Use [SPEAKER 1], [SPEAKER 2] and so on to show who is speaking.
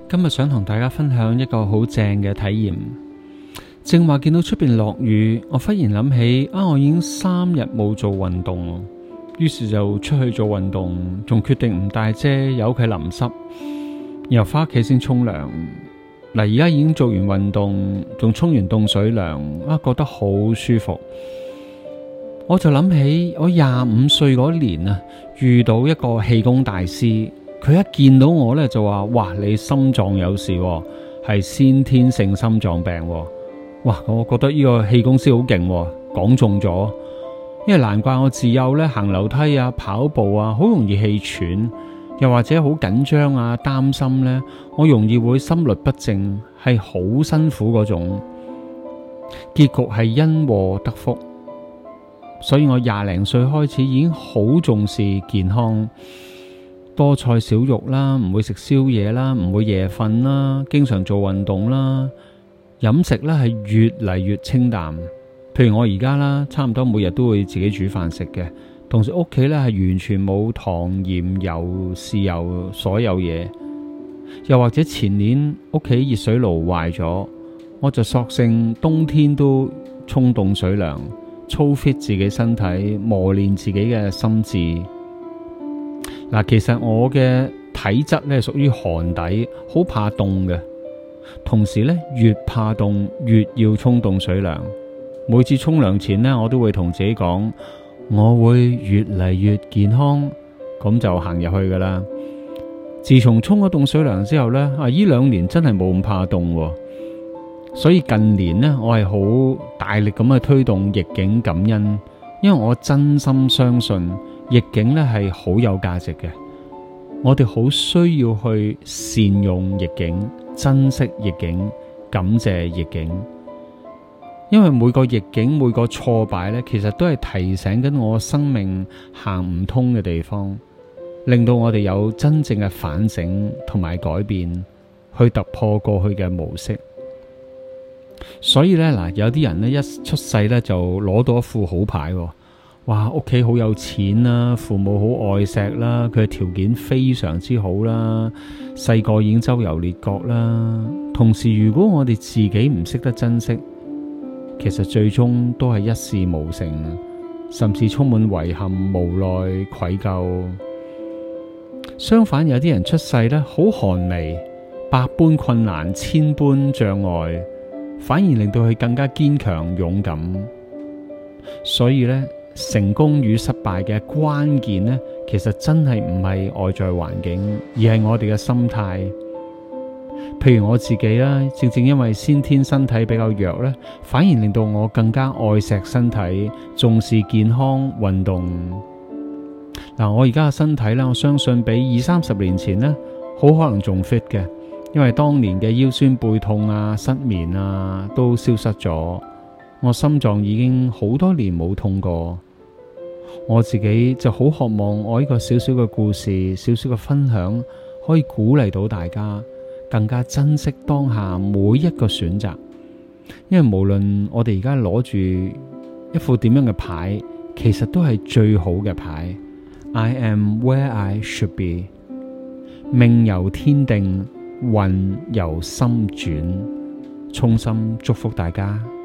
[SPEAKER 1] 今日想同大家分享一個好正嘅體驗。正話見到出邊落雨，我忽然諗起我已經3日冇做運動，於是就出去做運動，仲決定唔帶遮，由佢淋濕，然後翻屋企先沖涼。而家已經做完運動，仲沖完凍水涼，覺得好舒服。我就諗起我25歲嗰年遇到一個氣功大師。佢一見到我呢，就話：哇，你心臟有事，係先天性心臟病。哇，我覺得呢個氣功師好勁，講中咗。因為難怪我自幼呢，行樓梯跑步好容易氣喘，又或者好緊張擔心呢，我容易會心律不正，係好辛苦嗰種。結局係因禍得福，所以我20零歲開始已經好重視健康。多菜少肉啦，唔會食宵夜啦，唔會夜瞓啦，經常做運動啦，飲食咧係越嚟越清淡。譬如我而家啦，差唔多每日都會自己煮飯食嘅，同時屋企咧係完全冇糖、鹽、油、豉油所有嘢。又或者前年屋企熱水爐壞咗，我就索性冬天都沖凍水涼，操 fit 自己身體，磨練自己嘅心智。其實我嘅體質咧屬於寒底，好怕凍嘅。同時咧，越怕凍越要沖凍水涼。每次沖涼前呢，我都會同自己講，我會越嚟越健康，咁就行入去噶啦。自從沖咗凍水涼之後呢，呢2年真係冇咁怕凍。所以近年呢，我係好大力咁去推動逆境感恩，因為我真心相信逆境咧係好有價值嘅，我哋好需要去善用逆境，珍惜逆境，感謝逆境。因為每個逆境，每個挫敗咧，其實都係提醒緊我生命行唔通嘅地方，令到我哋有真正嘅反省同埋改變，去突破過去嘅模式。所以咧有啲人咧一出世咧就攞到一副好牌。哇！屋企好有錢啦，父母好愛錫啦，佢嘅條件非常之好啦，細個已經周遊列國啦。同時，如果我哋自己唔識得珍惜，其實最終都係一事無成，甚至充滿遺憾、無奈、愧疚。相反，有啲人出世咧好寒微，百般困難、千般障礙，反而令到佢更加堅強、勇敢。所以咧，成功與失敗嘅關鍵呢，其實真係唔係外在環境，而係我哋嘅心態。譬如我自己啦，正因為先天身體比較弱呢，反而令到我更加愛錫身體，重視健康運動。我而家嘅身體呢，我相信比20-30年前呢，好可能仲 fit 嘅，因為當年嘅腰酸背痛失眠都消失咗，我心臟已經好多年冇痛過。我自己就好渴望我呢個小小嘅故事、小小嘅分享，可以鼓勵到大家更加珍惜當下每一個選擇。因為無論我哋而家攞住一副點樣嘅牌，其實都係最好嘅牌。I am where I should be， 命由天定，運由心轉。衷心祝福大家。